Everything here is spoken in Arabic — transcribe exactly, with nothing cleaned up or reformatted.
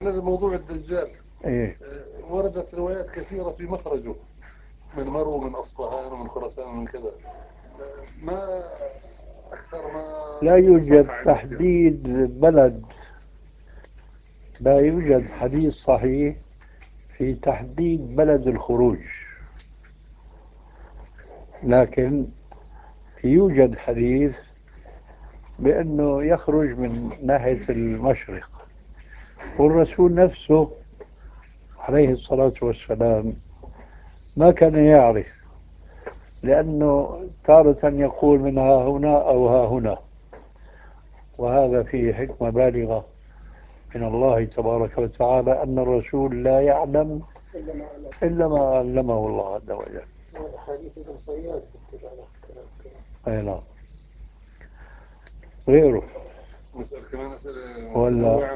موضوع الدجال. إيه؟ آه، وردت روايات كثيرة في مخرجه، من مرو، من أصفهان، ومن خراسان، ومن كذا. آه، ما أكثر ما لا يوجد صح عندك يعني. تحديد بلد، لا يوجد حديث صحيح في تحديد بلد الخروج، لكن يوجد حديث بأنه يخرج من ناحية المشرق، والرسول نفسه عليه الصلاة والسلام ما كان يعرف، لأنه تارة يقول من ها هنا أو ها هنا، وهذا فيه حكمة بالغة من الله تبارك وتعالى أن الرسول لا يعلم إلا ما علمه الله عز وجل. والأحاديث الإرساليات تتبع له كلام كلام. أي نعم. غيره نسأل كمان أسئلة ولا